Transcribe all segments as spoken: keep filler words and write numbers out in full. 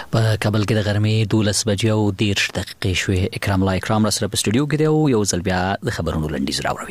په کابل کې د غرمې دولس بجې او دېرش دقیقې شوې. اکرام الله اکرام را سره په سټوډیو کې دی او یو ځل بیا د خبرونو لنډیز راوړوي.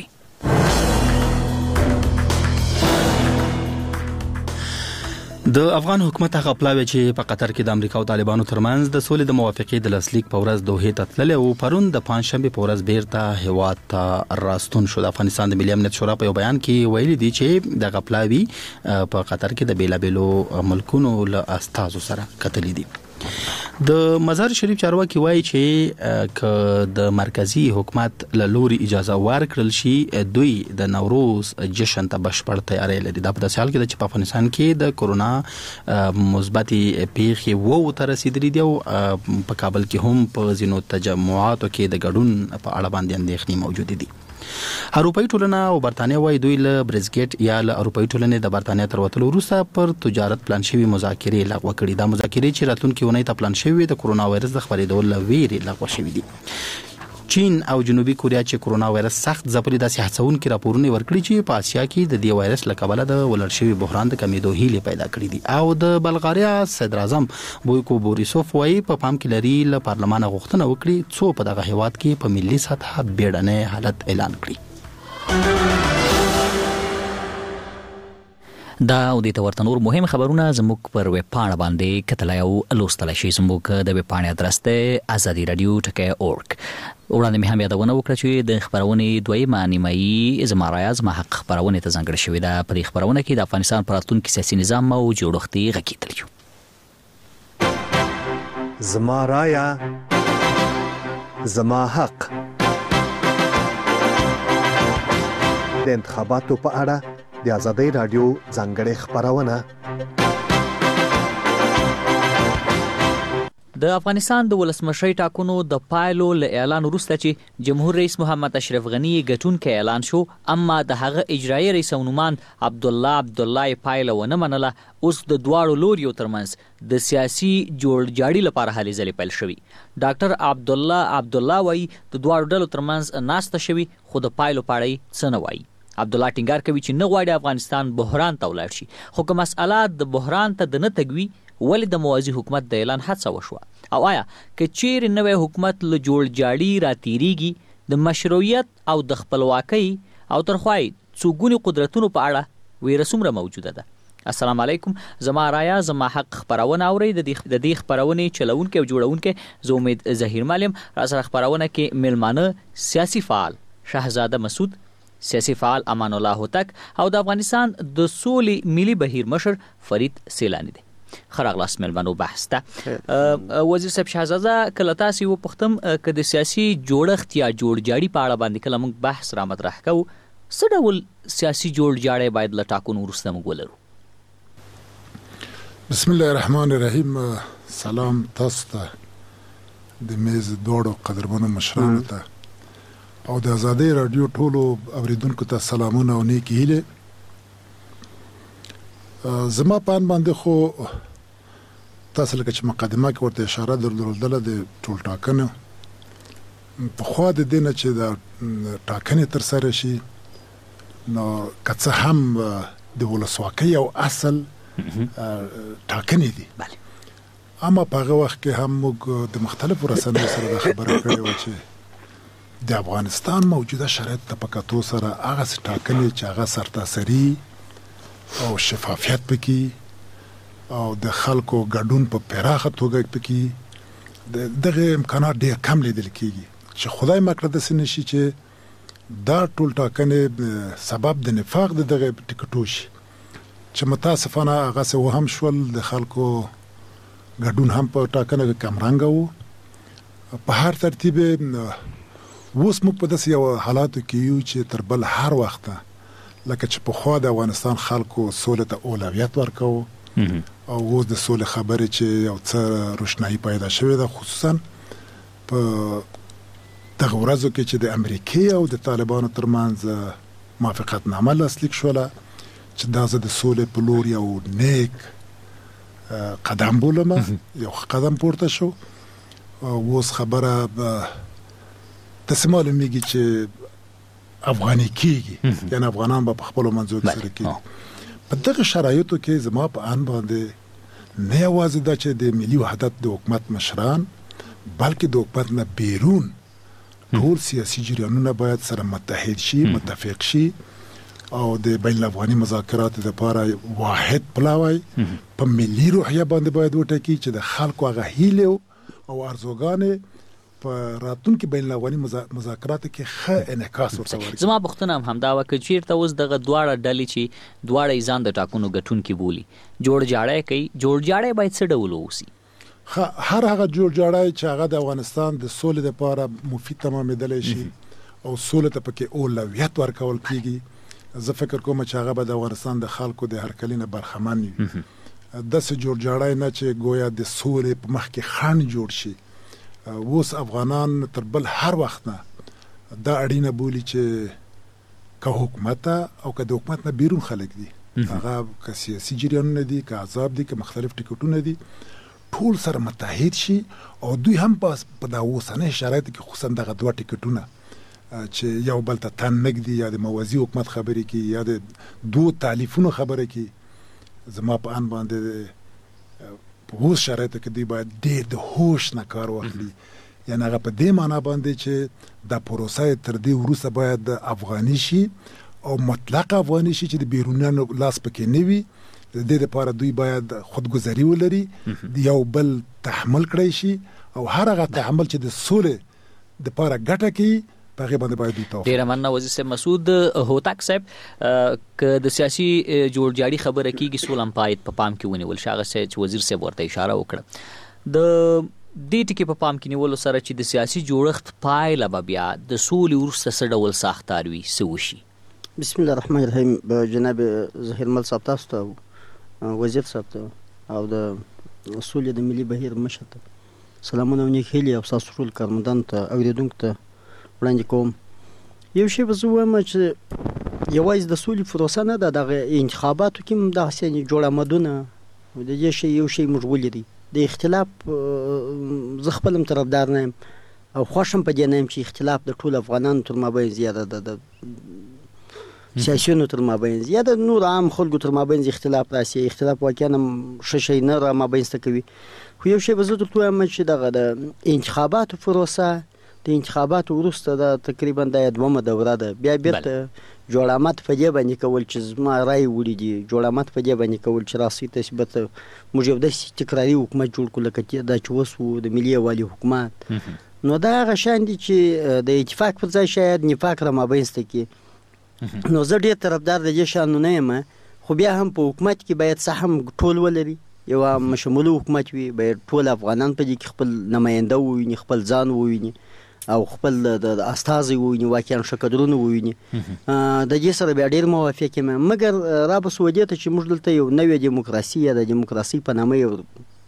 د افغان حکومت هغه پلاوی چې په قطر کې د امریکا او طالبانو ترمنځ د سولې د موافقې د لاسلیک په ورځ دوحې ته تللی او پرون د پنځشنبه په ورځ بیرته هیواد ته راستون شو. د افغانستان د ملي امنیت شورا په یو بیان کې ویلي دي چې د غپلاوی په قطر کې د بیلابیلو ملکونو له استازو سره کتلې دي. د مزار شریف چارواکي وایي چې ک د مرکزی حکومت له لوري اجازه ورکړل شي دوی د نوروز جشن ته بشپړ تیاری لري. دا په داسې حال کې چې په افغانستان کې د کورونا مثبتې پیښې وو تر رسیدلې دي او په کابل کې هم په ځینو تجمعاتو کې د ګډون په اړه باندې اندېښنې موجود دي. اروپאי ټولنه او برتانیا وايي دوی له برزګټ یا له اروپאי ټولنې د برتانیا تر وتلو وروسته پر تجارت پلان شوی مذاکرې لغوه کړي. دا مذاکرې چې راتلونکي اونۍ ته پلان شوی د کورونا وایرس د خپرېدو له ویرې لغوه شوی دي. چین او جنوبي کوریا چې کورونا وایرس سخت ځپلي داسې هڅونکي راپورونه ورکړي چې په اسیا کې د دې وایرس له کبله د ولر شوي بحران د کمیدو هیلې پیدا کړې دي. او د بلغاریا صدر اعظم بویکو بوریسوف وايي په پام کې لري له پارلمان غوښتنه وکړي څو په دغه هیواد کې په ملي سطح بیړنی حالت اعلان کړي. دا او د تورته نور مهم خبرونه زموږ پر ویب پاڼه باندې کتلای او لوستلای شئ. زموږ د ویب پاڼې ادرس ته ازادي رادیو ټکی اورګ. وړاندې مې هم یادونه وکړه چې د خبرونې دویمه نیمایي زما رایه زما حق خبرونه ته ځانګړې شوې ده. په دې خبرونه کې د افغانستان پر راتلونکي سیاسي نظام او جوړښتي غږیدلی یو. زما رایه زما حق د انتخاباتو په اړه د ازادي رادیو ځانګړې خبرونه. د افغانستان د ولسمشرۍ ټاکنو د پایلو له اعلان وروسته چې جمهور رئیس محمد اشرف غنی ګټونکی اعلان شو، اما د هغه اجرایي رئیس عنومان عبدالله عبدالله پایله ونه منله. اوس د دواړو لوریو ترمنځ د سیاسي جوړجاړي لپاره هلې ځلې پیل شوي. ډاکټر عبدالله عبدالله وایي د دواړو ډلو ترمنځ ناسته شوي خو د پایلو په اړه څه نه وایي. عبدالله ټینګار کوي چې نه غواړي افغانستان بحران ته ولاړ شي، خو که مسئله د بحران ته د نه تګوي ولې د موازي حکومت د اعلان هڅه وشوه؟ او آیا که چیرې نوی حکومت له جوړجاړي راتیریږي د مشروعیت او د خپلواکۍ او ترخوای څو ګونې قدرتونو په اړه ویره څومره موجوده ده؟ السلام علیکم. زما رایه زما حق خبرونه اورئ. د دې خبرونې چلونکي او جوړونکي زه امید ظهیر مالم. را سره خبرونه کې میلمانه سیاسي فعال شهزاده مسعود، سیاسي فعال امان الله هوتک او د افغانستان د سولې ملي بهیر مشر فرید سیلانی دی. خراغلاس ملمنو بحث ته وزیر صاحب شهزاده کله تاسو و پختم ک د سیاسي جوړښت یا جوړجاړي په اړه باندې کله موږ بحث را مطرح کوو، څه ډول سیاسي جوړجاړي باید له ټاکنو وروسته موږ ولرو؟ بسم الله الرحمن الرحیم. سلام تاسو ته د میز دوړو قدرمنو مشرانو ته او د ازادي رادیو ټولو اوریدونکو ته سلامونه او نیکی هیله. زما پان باندې خو تاسو لکه چې مقدمه کې ورته اشاره درلودله د ټول ټاکنه په خوا د دینه چې د ټاکنې تر سره شي نو کڅه هم د ولسواکۍ او اصل ټاکنې دي. اما په هغه وخت کې هم موږ د مختلفو رسنیو سره د خبرې کړې و چې د افغانستان موجوده شرایط ته په کتو سره هغه ټاکنې چې هغه سرتاسري او شفافیت پکې او د خلکو ګډون په پراخه توګه پکې دغه امکانات ډېر کم لیدل کېږي چې خدای مکړه داسې نشي چې دا ټول ټاکنې سبب د نفاق د دغه ټکټو شي چې متاسفانه هغه څه وهم شول. د خلکو ګډون هم په ټاکنه کې کمرنګه و. په هر ترتیب اوس موږ په داسې یو حالاتو کې یو چې تر بل هر وخت لکه چې په خوا د افغانستان خلکو سولې ته اولویت ورکوو او اوس د سولې خبرې چې یو څه روښنایي پیدا شوې ده، خصوصا په دغه ورځو کې چې د امریکې او د طالبانو ترمنځ موافقتنامه لاسلیک شوله چې دا زه د سولې په لور یو نیک قدم بولم، یو قدم پورته شو. اوس خبره داسې معلومیږي چې افغاني کېږي، یعنې افغانان به په خپلو منځو کې سره کېږي. په دغه شرایطو کې زما په ان باندې نه یوازې دا چې د ملي وحدت د حکومت مشران بلکې د حکومت نه بیرون ټول سیاسي جریانونه باید سره متحد شي، متفق شي او د بین الافغاني مذاکراتو لپاره واحد پلاوی په ملي روحیه باندې باید وټاکي چې د خلکو هغه هیلې او ارزوګانې په راتلونکي بین الافغاني مذاکراتو کې ښه انعکاس ورته ورکړي. زما پوښتنه هم همدا وه که چیرته اوس دغه دواړه ډلې چې دواړه یې ځان د ټاکنو ګټونکي بولي جوړ جاړی کوي، جوړ جاړی باید څه ډول واوسي؟ هر هغه جوړ جاړی چې هغه د افغانستان د سولې لپاره مفید تمامېدلی شي او سولې ته پکې اولویت ورکول کېږي، زه فکر کوم چې هغه به د افغانستان د خلکو د هرکلي نه برخمن وي. داسې جوړ جاړی نه چې گویا د سولې په مخ کې خنډ جوړ شي. اوس افغانان تر بل هر وخت نه دا اړینه بولي چې که حکومت او که د حکومت نه بیرون خلک دي، هغه که سیاسي جریانونه دي، که احزاب دي، که مختلف ټیکټونه دي، ټول سره متحد شي او دوی هم په دا اوسنۍ شرایطو کې خصوصا دغه دوه ټیکټونه چې یو بل ته تن نږدي یا د موازي حکومت خبرې کوي یا د دوه تالیفونو خبرې کوي، زما په ان باندې په اوس شرایطو کې دوی باید ډېر د هوش نه کار واخلي. یعنې هغه په دې معنا باندې چې دا پروسه تر دې وروسته باید د افغاني شي او مطلق افغاني شي چې د بیرونیانو لاس پکې نه وي. د دې لپاره دوی باید خودګذري ولري، یو بل تحمل کړی شي او هر هغه تحمل چې د سولې دپاره ګټه کوي په هغې باندې باید دوی توافق. ډېره مننه وزیر صاحب. مسعود هوتک صاحب، که د سیاسي جوړجاړي خبره کېږي سوله هم باید په پام کې ونیول شي، هغه چې وزیر صاحب ورته اشاره وکړه. د دې ټکي په پام کې نیولو سره چې د سیاسي جوړښت پایله به بیا د سولې وروسته څه ډول ساختار وي، څه وشي؟ بسم الله الرحمن الرحیم. جناب ظهیرمل صاحب تاسو ته، وزیر صاحب ته او د سولې د ملي بهیر مشر ته سلامونه او نیک هیلې او ستاسو ټول کارمندانو ته اورېدونکو ته وړاندې کوم. یو شی به زه وایم چې یوازې د سولې پروسه نه ده، دغه انتخاباتو کې هم دغسې جوړ آمدونه د دې شی یو شی موږ ولري. د اختلاف زه خپل هم طرفدار نه یم او خوښ هم په دې نه یم چې اختلاف د ټولو افغانانو تر مابین زیاده ده، د سیاسیونو تر مابین زیاده نور عام خلکو تر مابین اختلاف راسي. اختلاف واقعا هم ښه شی نه را مابینځته کوي. خو یو شی به زه درته وایم چې دغه د انتخاباتو پروسه د انتخاباتو وروسته دا تقریبا دا دومه دوره ده، بیا بیرته جوړامت په دې باندې کول چې زما رای وړي دي، جوړامت په دې باندې کول چې راسي تثبت موږ یو داسې تکراري حکومت جوړ کړو لکه دا چې اوس و د ملي یووالي حکومت. نو دا هغه شیان دي چې د اتفاق پر ځای شاید نفاق را مابینځته کړي. نو زه ډېر طرفدار د دې شیانو نه یم، خو بیا هم په حکومت کې باید څه هم ټول ولري، یو مشموله حکومت وي، باید ټول افغانان په دې کې خپل نماینده وویني، خپل ځان وویني او خپل د استازي وویني، واقعا ښه کدرونه وویني. د دې سره بیا ډېر موافق یم. مګر را به سو دې ته چې موږ دلته یو نوې دیموکراسي یا د دیموکراسي په نامه یو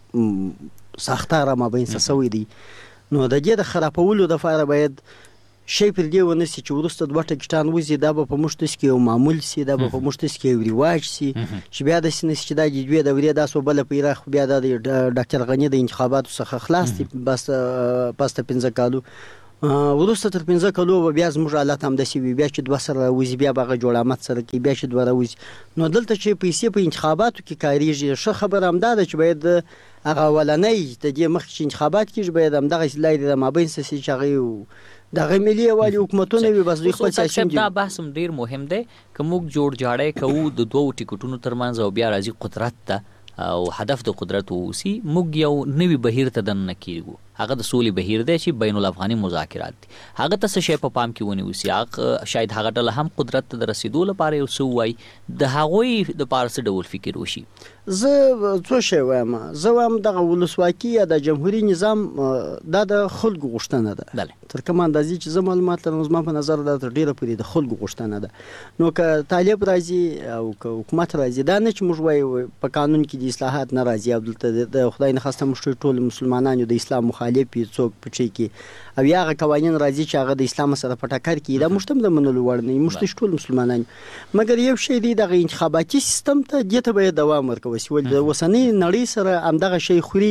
ساختار مابینځته سوی دی، نو د دې د خرابولو دپاره باید شی پر دې ونه سي چې وروسته دوه ټکټان وځي، دا به په موږ داسې کې یو معمول سي، دا به په موږ داسې کې یو رواج سي چې بیا داسې نه سي چې دا د دوې دورې دا سو بله په عراق بیا دا د ډاکټر غني د انتخاباتو څخه خلاص دي بس پس ته پنځه کالو وروسته تر پنځه کالو به بیا زموږ حالت همداسې وي، بیا چې دوه سره راوځي بیا به هغه جوړامت سره کوي، بیا چې دوه راوځي. نو دلته چې پیسې په انتخاباتو کې کارېږي، ښه خبره همدا ده چې باید هغه اولنۍ د دې مخکې چې انتخابات کېږي باید همدغسې لارې د مابینځ سي چې هغې دغه ملي یووالي حکومتونه وي، بس دوی خپل سیاسي دا بحث هم ډېر مهم دی که موږ جوړ جاړی کوو د دوو ټیکټونو ترمنځ او بیا راځي قدرت ته او هدف د قدرت واوسي، موږ یو نوي بهیر ته دننه کېږو، هغه د سولې بهیر دی چې بین الافغاني مذاکرات دي. هغه ته څه شی په پام کې ونیوسي، هغه شاید هغه ډله هم قدرت ته د رسېدو لپاره یو څه ووایي، د هغوی دپاره څه ډول فکر وشي؟ زه څو شی وایم، زه وایم دغه ولسواکي یا د جمهوري نظام دا د خلکو غوښتنه ده. تر کومه اندازې چې زه معلومات لرم زما په نظر دا تر ډېره پورې د خلکو غوښتنه ده. نو که طالب راځي او که حکومت راځي، دا نه چې موږ وایو په قانون کې د اصلاحات نه راځي او دلته د خدای نخواسته موږ ټول مسلمانان یو د اسلام مخالف یو څوک پچې کې او یا هغه قوانین راځي چې هغه د اسلام سره په ټکر کې، دا موږ هم د منلو وړ نه یو، موږ ټول مسلمانان. مګر یو شی دی دغه انتخاباتي سیستم ته دې ته باید دوام ورکول شي، ولې د اوسنۍ نړۍ سره همدغه شی خوري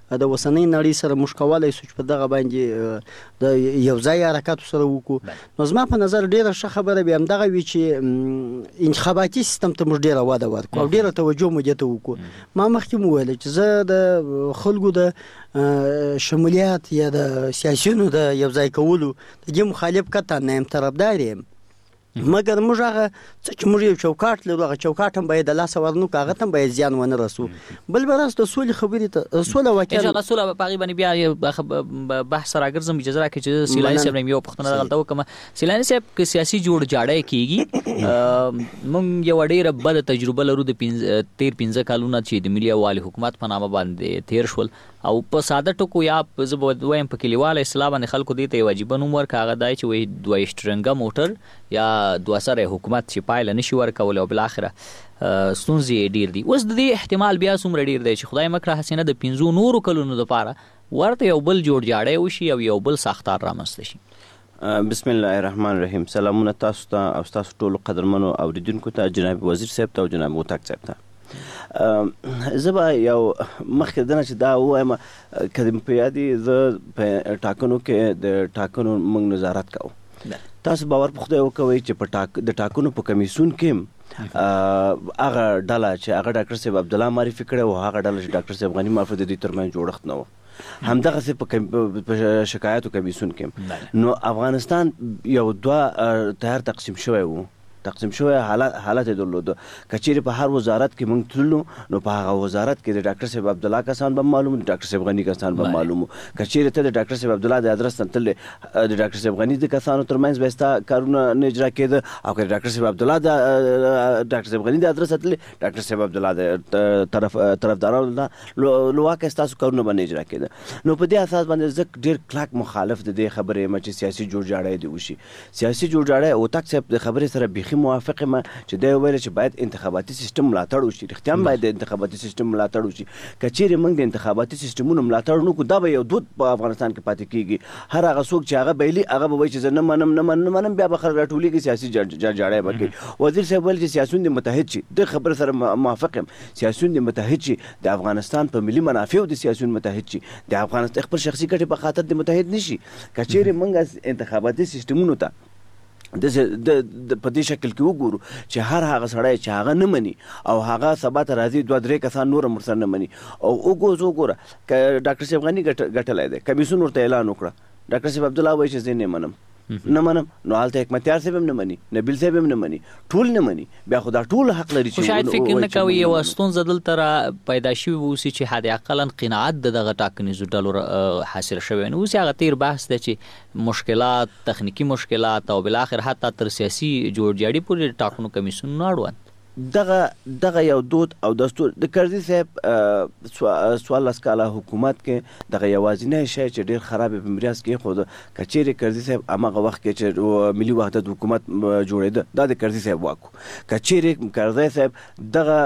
د وسنۍ نړۍ سره موږ کولی شو چې په دغه باندې د یو ځای حرکاتو سره وکړو. نو زما په نظر ډېره ښه خبره بیا همدغه وي چې انتخاباتي سیستم ته موږ ډېره وده ورکړو او ډېره توجه مو دې ته وکړو. ما مخکې مو ویل چې زه د خلکو د شمولیت یا د سیاسیونو د یو ځای کولو د دې مخالف قطعا نه یم، طرفدار یم، مګر موږ هغه څه چې موږ یو چوکاټ لرو هغه چوکاټ هم باید د لاسه ورنو که هغه ته هم باید زیان ونه رسو. بل به راست د سولې خبرې ته سوله واقعا انشاءالله سوله په هغې باندې بیا بحث راګرځم. اجازه راکړئ چې سیلاني صاحب نه یو پوښتنه دلته وکړم. سیلاني صاحب که سیاسي جوړ جاړی کېږي، موږ یوه ډېره بده تجربه لرو د تېر پنځه کالونه چې د ملي یووالي حکومت په نامه باندې تېر شول، او په ساده ټکو یا زه به وایم په کلیواله اصطلاح باندې خلکو دې ته یو عجیبه نوم ورکړه، هغه دا چې وایي دوه شټرنګه موټر یا دوه سره حکومت چې پایله نشي ورکولی او بالاخره ستونزې یې ډېر دي. اوس د دې احتمال بیا څومره ډېر دی چې خدای مکړه حسینه د پنځو نورو کلونو دپاره ورته یو بل جوړ جاړی وشي او یو بل ساختار رامنځته شي؟ بسم الله الرحمن الرحیم. سلامونه تاسو ته او ستاسو ټولو قدرمنو اوریدونکو ته، جناب وزیر صاحب ته او جناب هوتک صاحب ته. زه به یو مخکې دنه چې دا ووایم که دې په یاد وي زه په ټاکنو کې د ټاکنو موږ نظارت کوو. تاسو باور په خدای وکوئ چې په ټاک د ټاکنو په کمیسیون کې هغه ډله چې هغه ډاکټر صاحب عبدالله معرفي کړی و، هغه ډله چې ډاکټر صاحب غني معرفي د دوی ترمنځ جوړښت نه و، همدغسې په شکایاتو کمیسیون کې. نو افغانستان یو دوه تیار تقسیم شوی و، تقسیم شوی حالت حالت درلوده. که چیرې په هر وزارت کې موږ تللو نو په هغه وزارت کې د ډاکټر صاحب عبدالله کسان به معلوم، د ډاکټر صاحب غني کسان به معلوم. که چیرې ته د ډاکټر صاحب عبدالله د ادرس نه تللی، د ډاکټر صاحب غني د کسانو ترمنځ به ستا کارونه نه اجرا کېده، او که د ډاکټر صاحب عبدالله د ډاکټر صاحب غني د ادرس نه تللی، ډاکټر صاحب عبدالله د طرف طرفدارانو نه لواکه ستاسو کارونه به نه اجرا کېده. نو په دې اساس باندې زه ډېر کلک مخالف د دې خبرې یم چې سیاسي جوړ جاړی دې وشي. سیاسي جوړ جاړی هوتک صاحب د خبرې سره بیخي موافق یم چې دا ویل چې باید انتخاباتي سیستم ملاتړ وشي. رښتیا هم باید د انتخاباتي سیستم ملاتړ وشي. که چیرې موږ د انتخاباتي سیستمونو ملاتړ نه کړو دا به یو دود په افغانستان کې پاتې کېږي. هر هغه څوک چې هغه بیلي هغه به وایي چې زه نه منم نه منم نه منم، بیا به خلک راټولېږي سیاسي جاړی به کوي. وزیر صاحب ویل چې سیاسیون دې متحد شي، د خبرې سره موافق یم. سیاسیون دې متحد شي، د افغانستان په ملي منافعو د سیاسیون متحد شي، د افغانستان خپل شخصي ګټې په خاطر دې متحد نشي. که چیرې موږ انتخاباتي سیستمونو ته د په دې شکل کې وګورو چې هر هغه سړی چې هغه نه مني او هغه سبا ته راځي دوه درې کسان نور هم ورسره نه مني، او وګوز وګوره که ډاکټر صاحب غني ګټلی دی، کمیسیون ورته اعلان وکړه، ډاکټر صاحب عبدالله وایي چې زه نه منم نه منم، نو هلته حکمتیار صاحب هم نه مني، نبیل صاحب هم نه مني، ټول نه مني. بیا خو دا ټول حق لري چې شاید فکر نه کوي یوه ستونزه دلته را پیدا شوې واوسي چې حد اقلا قناعت د دغه ټاکنیزو ډلو حاصل شوی نه اوسي. هغه تېر بحث دی چې مشکلات، تخنیکي مشکلات او بالاخر حتی تر سیاسي جوړ جاړي پورې ټاکنو کمیسیونونه اړوند دغه دغه یو دود او دستور د کرزي صاحب څوارلس کاله حکومت کې دغه یوازینی شی چې ډېر خراب په میراث کې خو د کچېرې کرزي صاحب هغه وخت کې چې ملي وحدت حکومت جوړېده دا د کرزي صاحب واکو. کچېرې کرزي صاحب دغه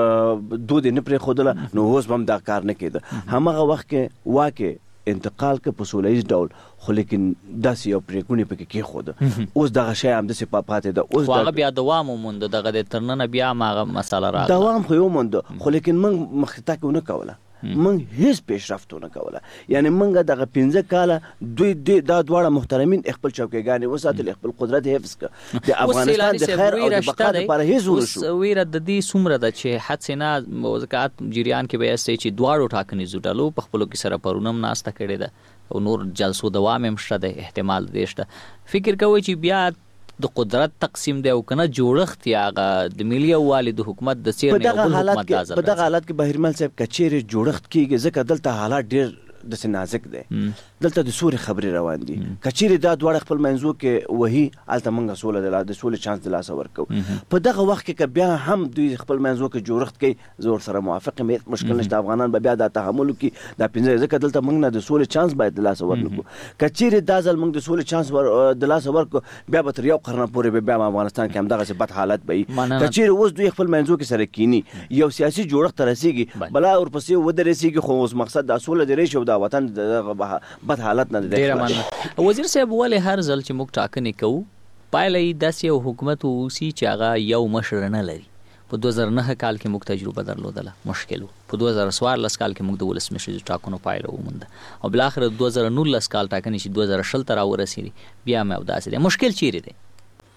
دود نه پرې خودله نو اوس هم دا کار نه کېده. همغه وخت کې واکه انتقال که په سوله ییز ډول، خو لیکن داسې یو پرېکونې پکې کېښوده. اوس دغه شی همداسې پاتې ده. اوس هغه بیا دوام ومونده، دغه د تر ننه بیا هماغه مسله راغله. دوام خو یې ومونده، خو لیکن موږ مخکې تګ ونه کوله، موږ هیڅ پیشرفت ونه کوله. یعنې موږ دغه پنځه کاله دوی دا دواړه محترمین خپل چوکیګانې وساتل، خپل قدرت حفظ کړه. د افغانستان د خیر او د بقا لپاره هیڅ ونه شو. اوس ویره د دې څومره ده چې حد نه وزکات جریان کې به یې چې دواړو ټاکنیزو ډلو په خپلو کې سره پرونه هم ناسته کړې ده او نور جلسو دوام هم شته دی، احتمال دی شته. فکر کوئ چې بیا د قدرت تقسیم دی او کنه جوړښت یا هغه د ملي یووالي د حکومت د څېر نه یو بل حکومت دا ځل په دغه حالت کې بهرمل صاحب که چیرې جوړښت کېږي ځکه دلته حالات ډېر داسې نازک دی، دلته د سولې خبرې روان دي. که چیرې دا دواړه خپل منځو کې وهي هلته موږ سوله د سولې چانس د لاسه ورکوو. په دغه وخت کې که بیا هم دوی خپل منځو کې جوړښت کوي زه ورسره موافق یم، هېڅ مشکل نشته. افغانان به بیا دا تحمل وکړي دا پنځه، ځکه دلته موږ نه د سولې چانس باید د لاسه ورنکړو. که چیرې دا ځل موږ د سولې چانس د لاسه ورکړو بیا به تر یو قرنه پورې به بیا افغانستان کې همدغسې بد حالت به وي. که چیرې اوس دوی خپل منځو کې سره کینی یو سیاسي جوړښت ته رسېږي بلا ورپسې ودرېږي، خو اوس مقصد دا سوله دې راشي او دا وطن بد حالت نه دی. وزیر صاحب ولې هر ځل چې موږ ټاکنې کوو پایله یې داسې یو حکومت واوسي چې هغه یو مشر نه لري، په دوه زره نه کال کې موږ تجربه درلودله مشکل په دوه زره څوارلس کال کې موږ د ولسمشر ټاکنو پایله ومونده او بل اخر دوه زره نولس کال ټاکنې چې دوه زره شل ته راورسېدې بیا مې او داسې دی مشکل چیرې دی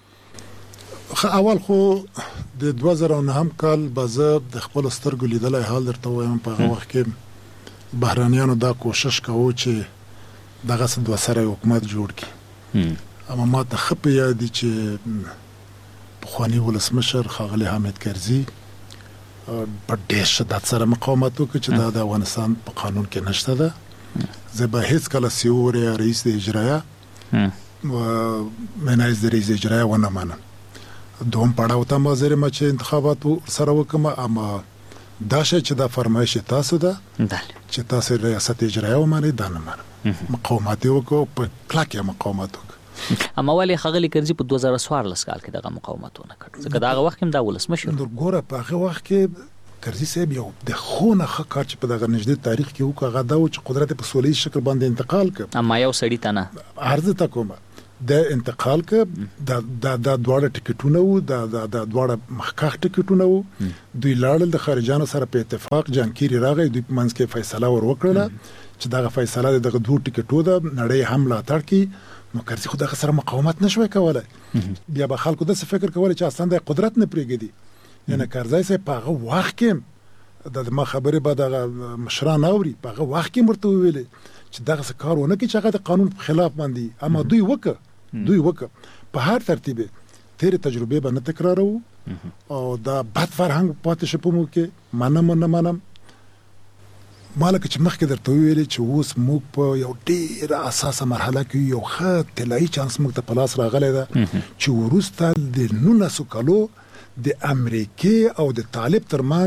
اول خو د دوه زره نه کال به زه د خپل سترګو لیدلای حال درته وایم په هغه وخت کې بهرانیانو دا کوشش کوو چې دغه څه دوه سره حکومت جوړ کړي اما ما ته ښه په یاد دي چې پخواني ولسمشر ښاغلی حامد کرزي په ډېر شدت سره مقاومت وکړ چې دا د افغانستان په قانون کې نشته ده زه به هېڅکله سیوري رئیس د اجرایه و منایز د رئیس اجرایه ونه منم دوم پړاو ته مازره ما چې انتخابات سره وکم اما دا شی چې دا فرمایش تاسو ده چې تاسو ریاست اجرایه ومنئ دا نه منم مقاومت وکړو په کلکه مقاومت وکړو اما ولی خغلی کرزي په دوه زره څوارلس کال کې دغه مقاومتونه کړ ځکه دا هغه وخت هم دا ولسمشر نور ګوره په هغه وخت کې کرزي صاحب یو د خونه ښه کار چې په دغه نږدې تاریخ کې وکړ هغه دا چې قدرت په سولې شکل باندې انتقال کړ اما یو سړی ته نه عرض تا کوم د انتقال ک د د د دواړه ټیکټونه وو د د د دواړه محقق ټیکټونه وو دوی لاړل د خارجانو سره په اتفاق جانکيري راغی دوی په منځ کې فیصله ور وکړه چې دغه فیصله دغه دوه ټیکټو د نړۍ حمله تړ کی نو کرزي خو دغه سره مقاومت نشوي کولای بیا به خلکو د څه فکر کولای چې اصلا د قدرت نه پریږدي یعنی کرزي سه په هغه وخت کې د ما خبره به د مشران اوري په هغه وخت کې مرته ویلې چې دغه څه کارونه کې چې هغه د قانون په خلاف باندې اما دوی وکړه دوی وکړه په هر ترتیب تیر تجربه به نه تکرارو او دا بد فرهنګ پاتې شپو مو کې منم نه منم مالک چې مخکې درته ویل چې اوس موږ په یو ډیر اساسه مرحله کې یو ښه طلایي چانس موږ ته پلاس راغلی ده چې ورسته د نولسو کالو د امریکای او د طالب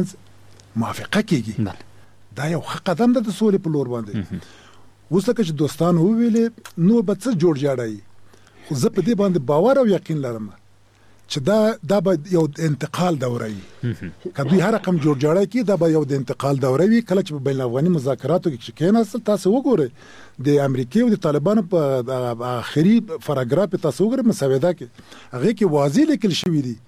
ترمنځ موافقه کیږي دا یو ښه قدم ده د سولې په لور باندې اوس لکه چې دوستانو ویلې نو به څه جوړ جاړی خو زه په دې باندې باور او یقین لرم چې دا دا به یو انتقال دوره وي کله هر رقم جوړ جاړی کی دا به یو د انتقال دوره وي کله چې په بین الافغاني مذاکراتو کې کېناستل تاسو وګورئ د امریکای او د طالبانو په اخري پاراګراف تاسو وګورئ مسوده کې هغه کې واضح لیکل شوی دی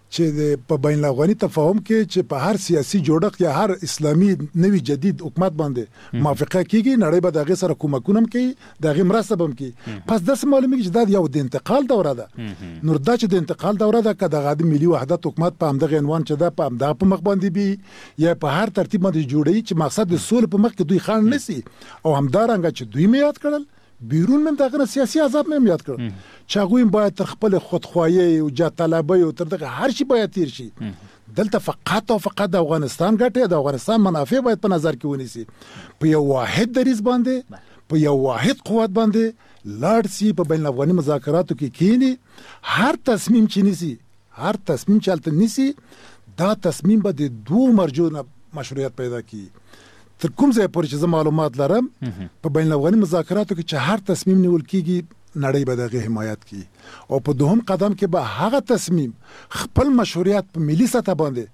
چې په بین الافغاني تفاهم کې چې په هر سیاسي جوړښت یا هر اسلامي نوي جدید حکومت باندې موافقه کیږي نړۍ به دغه سره کومکونه کوي دغه مرسته بم کوي پس د معلومه چې دا یو د انتقال دوره ده نور دا چې د انتقال دوره ده کله د ملي وحدت حکومت په همدغه عنوان چې دا په همدغه په مخ باندې بي یا په هر ترتیب باندې جوړي چې مقصد د سولې په مخ کې دوی خان نسی او همدارنګه چې دوی میاد کړل بیرون من دغه سیاسي عذاب مې یاد کړ چې هغه باید تر خپل خودخواهی او جا طلبي او تر دغه هر شي باید تیر شي دلته فقط او فقط د افغانستان ګټه د افغانستان منافع باید په نظر کې ونیسي په یو واحد دریز باندې په یو واحد قوت باندې لاړ سي په بین الافغاني مذاکراتو کې کینی هر تصمیم چې نيسي هر تصمیم چې الته نيسي دا تصمیم به د دوه مرجو مشروعیت پیدا کوي تر کوم ځای پورې چې معلومات لرم په بین الافغاني مذاکراتو کې چې هر تصمیم نیول کیږي نړۍ به دغه حمایت کوي او په دوهم قدم کې به هغه تصمیم خپل مشروعیت په ملي سطح باندې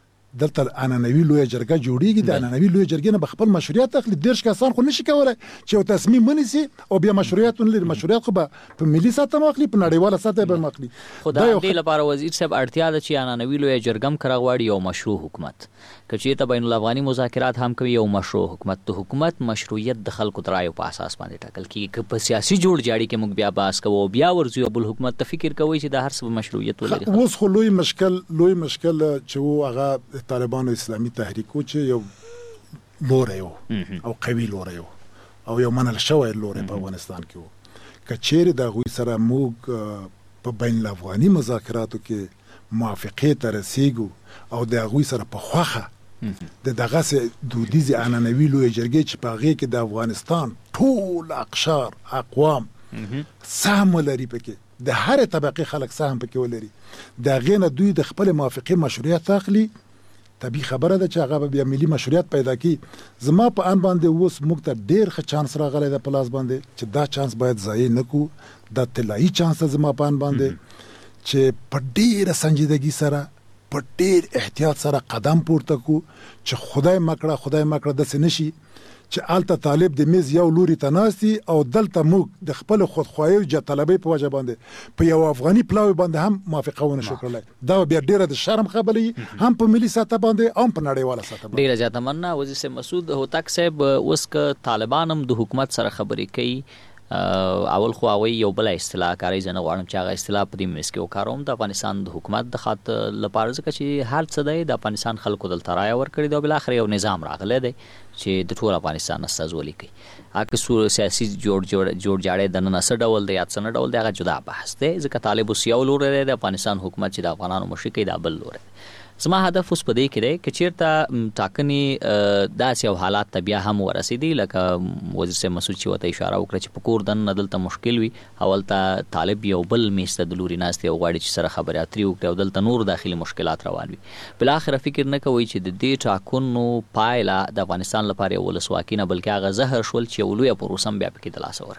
دلته عنعنوي لوی جرګه جوړیږي د عنعنوي لوی جرګې نه خپل مشروعیت اخلي ډیر کسان خو نشي کولای چې یو تصمیم ونیسي او بیا مشروعیت ونلري مشروعیت خو په ملي سطح مخلي په نړیواله سطح به مخلي خدای دې لپاره وزیر صاحب اړتیا ده چې عنعنوي لوی جرګم کرا غواړي یو مشروع حکومت کچې ته بین الافغاني مذاکرات هم کوي یو مشروع حکومت ته حکومت مشروعیت د خلکو ترایو په اساس باندې ټاکل کیږي که په سیاسي جوړ جاړي کې موږ بیا باس کوو بیا ورځو بل حکومت ته فکر کوي چې د هر څه مشروعیت ولري اوس خو لوی مشکل لوی مشکل چې هغه طالبانو اسلامي تحریکو چې یو لور یو او قوي لور یو او یو منل شوی لور په افغانستان کې کچېره د غوي سره موږ په بین الافغاني مذاکراتو کې موافقه ته رسیدو او د غوي سره په خوخه د دغه سه دودیز عنعنوي لوی جرګې چې په هغه کې د افغانستان ټول اقشار اقوام سهم لري پکې د هر طبقه خلک سهم پکې ولري د غینه دوی د خپل موافقه مشروعیت اخلي طبي خبره ده چې هغه بیا ملي مشروعیت پیدا کی زما په ان باندې اوس موږ ته ډیر ښه چانس راغلی د پلاس باندې چې دا چانس باید ضایع نکو د طلایي چانس زما په ان باندې چې په ډیره سنجیدګي سره په ډیر احتیاط سره قدم پورته کو چې خدای مکړه خدای مکړه د سنشي چې آلته طالب د میز یو لوري ته ناستي او دلته موږ د خپل خودخواهي او جطلبۍ په وجه باندې په یو افغاني پلاوي باندې هم موافقه ونه شو کړلی. دا بیا ډیره د شرم خبرې هم په ملي سطح باندې هم په نړیواله سطح باندې. ډیره زیاته مننه وزیر صاحب. مسعود هوتک صاحب، اوس که طالبان هم د حکومت سره خبرې کوي، اول خو هغوی یو بله اصطلاح کاروي، زه نه غواړم چې هغه اصطلاح په دې منځ کې وکاروم، د افغانستان د حکومت د خاطر لپاره، ځکه چې هر څه دی د افغانستان خلکو دلته رایه ورکړې ده او بالاخره یو نظام راغلی دی چې د ټول افغانستان استازولي کوي. هغه څو سیاسي جوړ جوړ جوړ جاړی دننه څه ډول دی یا څه نه ډول دی، هغه جدا بحث دی، ځکه طالب اوس یو لوری دی، د افغانستان حکومت چې د افغانانو مشري کوي دا بل لوری دی. زما هدف اوس په دې کې دی که چېرته ټاکنې داسې یو حالات ته بیا هم ورسېدي، لکه وزیر صاحب مسعود چې ورته اشاره وکړه چې په کور دننه دلته مشکل وي، اولته طالب یو بل میز ته د لوري ناست دی او غواړي چې سره خبرې اترې وکړي او دلته نور داخلي مشکلات روان وي، بالاخره فکر نه کوئ چې د دې ټاکنو پایله د افغانستان لپاره یو ولسواکي نه بلکې هغه زهر شول چې یو لویه پروسه هم بیا پکې د لاسه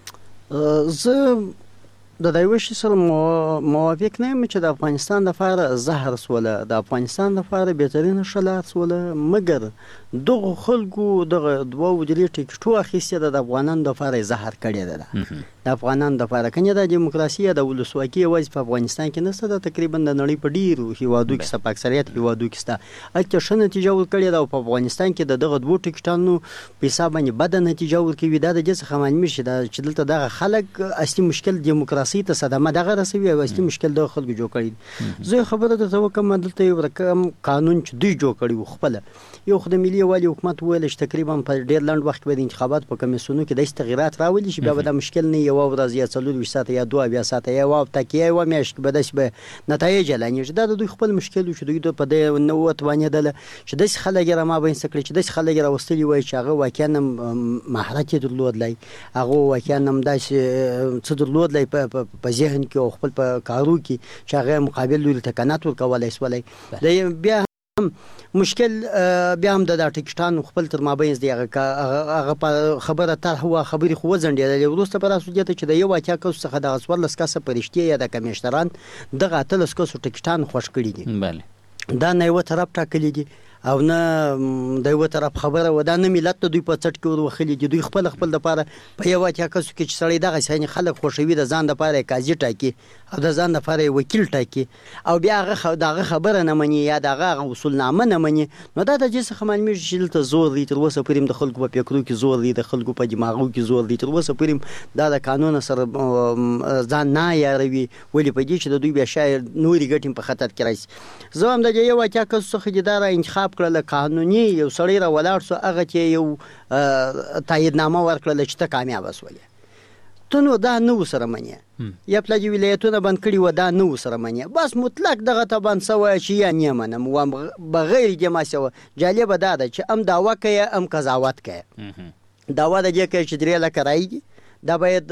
ورکوي؟ زه د دا یو شي سره موافق نه یم چې د افغانستان لپاره زهر سوله، د افغانستان لپاره بهترینه ښه لار سوله، مګر دغه خلکو دغه دوه درې ټیکټو اخیستې ده د افغانانو لپاره زهر کړې ده د افغانانو لپاره. کنه د دیموکراسي د ولسواکي یوازې په افغانستان کې نشته، د تقریبا د نړۍ په ډیرو هیوادو کې په اکثریت هیوادو کې شته. اته ښه نتیجه ورکړې ده او په افغانستان کې د دغه دوه ټیکټانو په حساب باندې بد نتیجه ورکوي. دا د جس خمانمي شي چې دلته دغه خلک اصلي مشکل دیموکراسي ته صدمه دغه رسوي او اصلي مشکل د خلکو جوړ کړي. زه خبره درته وکم دلته یو رقم قانون چې دوی جوړ کړي خپل یو خدای ملي والی حکومت ویل چې تقریبا په ډیر لنډ وخت کې د انتخابات په کمیسیونو کې د تغیرات راولي چې بیا به د مشکل نه یو ورځ یا څلور ساعته یا دوه بیا ساعته یا واو تکیه و میاشت به داس به نتایج لانه دا د دوی خپل مشکل چې دوی په دې نو وتوانې دل چې داس خلک را ما بین سکړي چې داس خلک را وستلی وای چې هغه واکانم مهارت درلود لای هغه واکانم داس څه درلود لای په ذهن کې او خپل په کارو کې چې هغه مقابل لوري تکنات ورکولای سولای بیا مشکل بیا هم د ټیکټانو خپل تر مابین دی هغه خبره تر هوا خبري خو ځنډیدل وروسته پر اساس چې د یو واقعیا کوم څخه د اسور لسکاسه پرشتي یا د کمیشنران دغه تل لسکاسو ټیکټان خوش کړی دي. بله دا نه یو طرف ټاکلی دي او نه د یو طرف خبره ودا نه ملت دوی په چټ کې ورخلي دي، دوی خپل خپل د پاره په یو واقعیا کوم کې چې سړی دغه ځای خلک خوشوي د ځان د پاره قاضي ټاکي او د ځان د پاره وکیل ټاکي او بیا هغه دغه خبره نه مني یا دغه اصول نامه نه مني، نو دا د جس خمن می شیل ته زور دی تر وسه پریم د خلکو په فکرو کې زور دی، د خلکو په دماغو کې زور دی، تر وسه پریم دا د قانون سره ځان نه یاروي ولې په دې چې د دوی بیا شاید نوري ګټم په خطر کې راځي. زه هم د یو واقعیا کوم څخه جدار انتخاب کړل قانوني یو سړی را ولاړ سو هغه چې یو تایید نامه ورکړل چې ته کامیاب وسولې ته نو دا نو سره منی یا پلاجی ولایتونه بند کړي و دا نو سره منی بس مطلق دغه ته بند سوای چې یا نه منم و بغیر جما سو جالب ده چې ام داوا کوي ام قضاوت کوي داوا د دې کې چې درې لکه راځي دا باید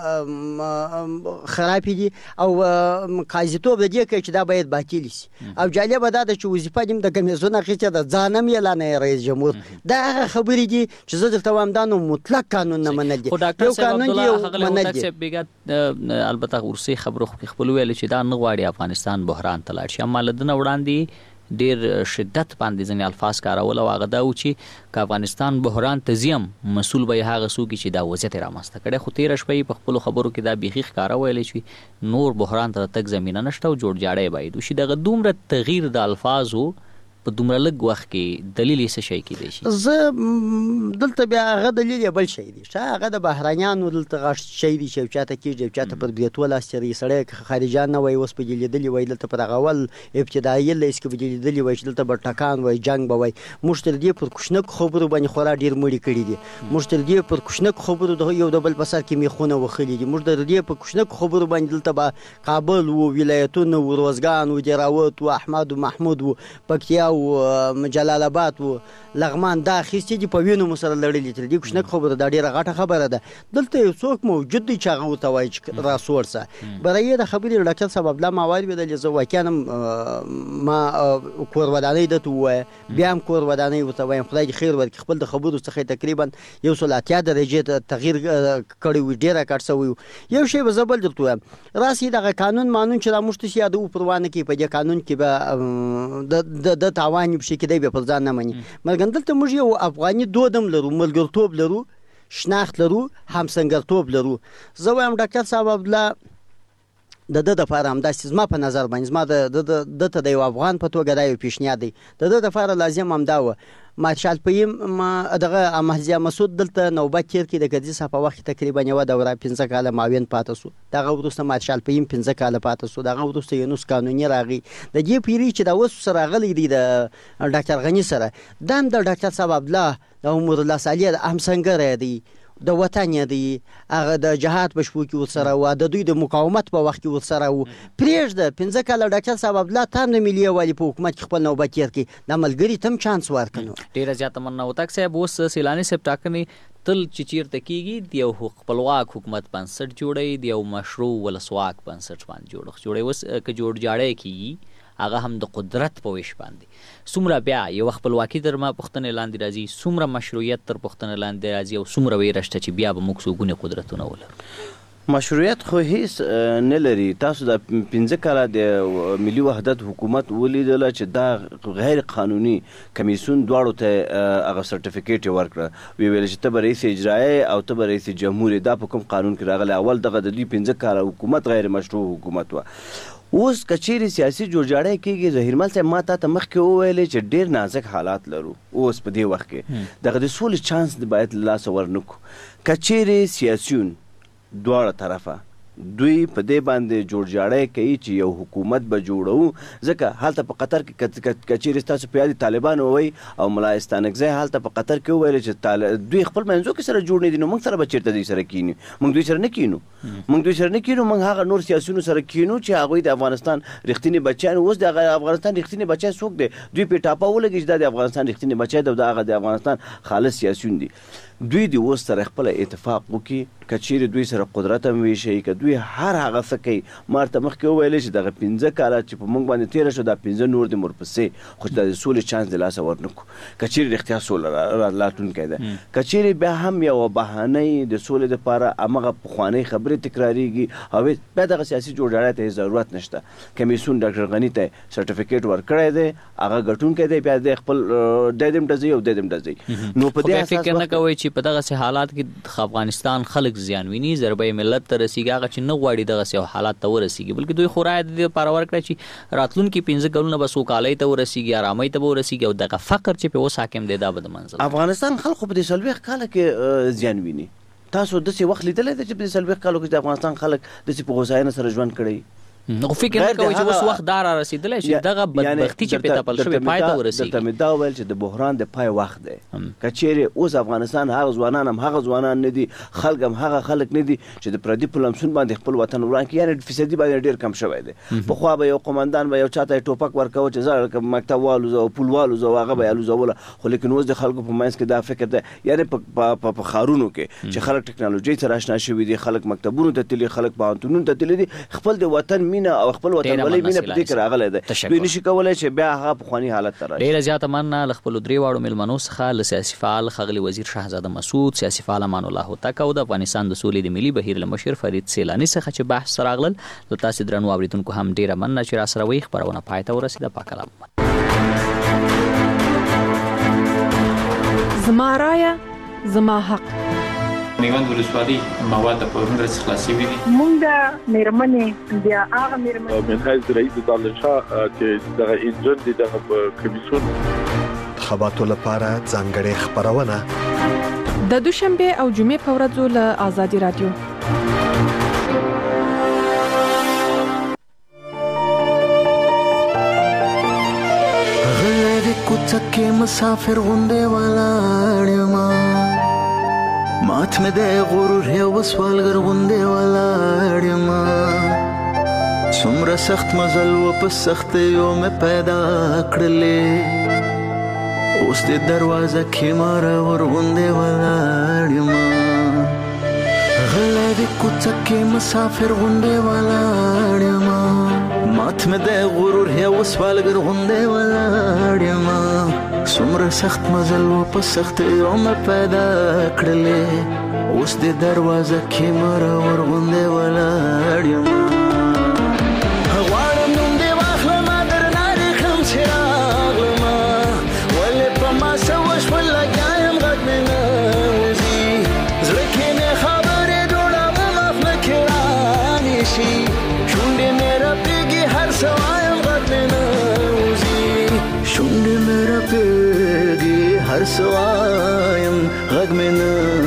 خرابې دي او قاضیتوب د دې کې چې دا باید باطل شي او جالب ده چې وظیفه دې د کمیسیون اخیسته د ځانم اعلان رئیس جمهور دا خبرې دي چې زه درته وایم دا نو مطلق قانون نه منل دي یو قانون دی منل دي. البته ورسي خبرو خپل ویل چې دا نه غواړي افغانستان بحران ته لاړ شي، اما لدنه وړاندې ډیر شدت باندې ځنې الفاظ کارول او هغه دا و چې که افغانستان بحران ته زیم مسؤل به هغه څوک چې دا وضعیت رامنځته کړي، خو تیر شپې په خپل خبرو کې دا بیخي ښکاره ویل چې نور بحران ته تک زمينه نشته او جوړ جاړی باید وشي. دغه دومره تغییر د الفاظو په دومره لږ وخت کې دلیل یې څه شي کېدای شي؟ زه دلته بیا هغه دلیل بل شي دی چې هغه د بهرانیانو دلته غش شي دی چې چاته کېږي چاته پر بیتول استری سړی خارجان نه وای اوس په لیدلی وای دلته پر غول ابتدایي لیس کې په لیدلی وای چې دلته بر ټکان وای جنگ به وای مشتل دی پر کوشنک خبرو باندې خورا ډیر مړی کړی دي مشتل دی پر کوشنک خبرو د یو د بل بسر کې میخونه وخلی دي مشتل دی پر کوشنک خبرو باندې دلته با کابل او ولایتونه او روزګان او دراوت او احمد او محمود او پکتیا او جلال آباد او لغمان دا خېستې دي په وینو مسره لړلې تر دې کوښنه خبره دا ډیره غټه خبره ده. دلته یو څوک موجود دی چې هغه وتوای چې را سورسه برای د خبرې ډاکټر صاحب لا موارد بدل زه واکانم ما کور ودانې د تو بیا هم کور ودانې وتوای خدای خیر ورکړي خپل د خبرو څخه تقریبا یو سلاتیا درجه تغییر کړی و ډیره کټ سوی یو شی به زبل درته راسي دغه قانون قانون چې را مشت سي یادو پروانه کې په دې قانون کې به د د تاوان یې پشي کېدی به پر ځان نه مني مګر دلته موږ یو افغاني دودم لرو ملګرتوب لرو شناخت لرو همسنګرتوب لرو زه وایم ډاکټر صاحب عبدالله د د لپاره همداسې زما په نظر باندې زما د د ته د یو افغان په توګه دا یو پیشنهاد دی د د لپاره لازم همدا و مارشال پیم دغه احمدضیاء مسعود دلته نوبت تیر کړي د ګدیز په وخت تقریبا یو دوره پنځه کاله معاون پاتې شو دغه وروسته مارشال پیم پنځه کاله پاتې شو دغه وروسته یونس قانوني راغی د دې پیری چې دا اوس سره غلي دي د ډاکټر غنی سره دا د ډاکټر صاحب عبدالله د عمر الله صالح د همسنګر دی د وطن دی هغه د جهاد په شپو کې ورسره و د دوی د مقاومت په وخت کې ورسره و پرېږده پنځه کاله ډاکټر صاحب عبدالله ته هم د ملي یووالي په حکومت کې خپل نوبت تېر کړي د ملګري ته هم چانس ورکړو ډېره زیاته مننه وتاک صاحب اوس سیلاني صاحب ټاکنې تل چې چیرته کېږي د یو خپلواک حکومت بنسټ جوړوي د یو مشروع ولسواک بنسټ باندې جوړښت جوړوي اوس که جوړ جاړی کېږي هغه هم د قدرت په ویش باندې څومره بیا یو خپلواکي تر ما پوښتنې لاندې راځي څومره مشروعیت تر پوښتنې لاندې راځي او څومره ویره شته چې بیا به موږ څوګونې قدرتونه ولرو مشروعیت خو هیڅ نه لري تاسو د پنځه کاله د ملي وحدت حکومت ولیدله چې دا غیر قانوني کمیسیون دواړو ته هغه سرټیفیکیټ یې ورکړه ویې ویل چې ته به رئیس اجرایه او ته به رئیس جمهور دا په کوم قانون کې راغلی اول دغه د دوی پنځه کاله حکومت غیر مشروع حکومت وه اوس کچېرې سیاسي جوړجاړی کېږي زهیرمل صاحب ما تا ته مخکې وویلې چې ډېر نازک حالات لرو اوس په دې وخت کې دغه د سولې چانس باید له لاسه ورنکړو کچېرې سیاسیون دواړه طرفه دوی په دې باندې جوړجاړی کوي چې یو حکومت به جوړو ځکه هلته په قطر کې کچېرې ستاسو په یاد طالبان ووایي او ملا استانکزی هلته په قطر کې وویل چې دوی خپل منځو کې سره جوړ نه دي نو موږ سره به چېرته دوی سره کینو موږ دوی سره نه کینو موږ دوی سره نه کینو موږ هغه نور سیاسیونو سره کینو چې هغوی د افغانستان رښتینې بچیان اوس د افغانستان رښتینې بچی څوک دی دوی پې ټاپه ولګي چې دا د افغانستان رښتینې بچی دی او د هغه د افغانستان خالص سیاسیون دي دوی د اوس سره خپل اتفاق وکړي که چیرې دوی سره قدرت هم ویشي که دوی هر هغه څه کوي ما ورته مخکې وویلی چې دغه پنځه کاله چې په موږ باندې تېره شو دا پنځه نور د ورپسې خو چې دا د سولې چانس د لاسه ورنکړو که چیرې رښتیا سوله راتلونکی ده که چیرې بیا هم یوه بهانۍ د سولې دپاره همغه پخوانۍ خبرې تکراریږي او بیا دغه سیاسي جوړجاړی ته ضرورت نشته کمیسیون ډاکټر غني ته سرټیفیکیټ ورکړی دی هغه ګټونکی دی بیا دی خپل دی دې هم ډزوي او دی دې هم ډزوي نو په دې فکر نه کوئ چې په دغسې حالات کې افغانستان خلک زیان ویني ضربه ملت ته رسیږي هغه چې نه غواړي دغسې یو حالات ته ورسیږي بلکې دوی خو رایه د دې لپاره ورکړه چې راتلونکي پنځه کلونه به سوکالۍ ته ورسیږي ارامۍ ته به ورسیږي او دغه فقر چې پې اوس حاکم دی دا به د منزل افغانستان خلکو په دې څلوېښت کاله کې زیان ویني تاسو داسې وخت لیدلی دی چې په دې څلوېښت کالو کې د افغانستان خلک داسې په هوساینه سره ژوند کړی نو فکر نه کوي چې اوس وخت دا را رسېدلی چې دغه بدبختي چې پې تپل شوې پای ته ورسېږي درته مې دا وویل چې د بحران د پای وخت دی که چیرې اوس افغانستان هغه ځوانان هم هغه ځوانان نه دي خلک هم هغه خلک نه دي چې د پردي په لمسون باندې خپل وطن وران کړي یعنې فیصدي باندې ډېر کم شوی دی پخوا به یو قمندان به یو چاته ټوپک ورکوه چې زه مکتب والوزه او پول والوزه هغه به یې الوزوله خو لیکن اوس د خلکو په منځ کې دا فکر دی یعنې په ښارونو کې چې خلک ټکنالوژۍ سره اشنا شوي دي خلک مکتبونو ته تللي خلک پوهنتونونو ته تللي دي خپل د وطن مینه او خپل وطن ولې مینه په دې کې راغلی دی دوی نشي کولی چې بیا هغه پخواني حالت ته راشي ډېره زیاته مننه له خپلو درې واړو مېلمنو څخه له سیاسي فعال ښاغلي وزیر شهزاده مسعود سیاسي فعال امان الله هوتک او د افغانستان د سولې د ملي بهیر له مشر فرید سیلاني څخه چې بحث ته راغلل له تاسې درنو اورېدونکو هم ډېره مننه چې راسره وئ خپرونه پای ته ورسېده پاک الله زما رایه زما حق میوند ولسوالۍ مواد په ورنګ څخه خلاصي وي مونږ د میرمنې بیا هغه میرمنې منهاج رئیس دالشا چې دغه انجن دي دغه کمیسیون خبرو لپاره ځانګړې خبرونه د دوشنبه او جمعې په ورځو له آزادي رادیو غلې کوڅه مسافر غونډه ولاړ ما مات مې د غرور یو وسوالګر غوندې ولاړ یم څومره سخت مزل و په سختیو مې پیدا کړلې اوس دې دروازه کې مرور غوندې ولاړ یم غلی د کوڅه کې مسافر غوندې ولاړ یم مات مې د غرور یو وسوالګر غوندې ولاړ یم څومره سخت مزل و په سختیو مې پیدا کړلې اوس دې دروازه کې مرور غوندې ولاړ یم غواړم نوم دې واخلمه درنه دې کړم چې راغلمه سوایم غږ مې نه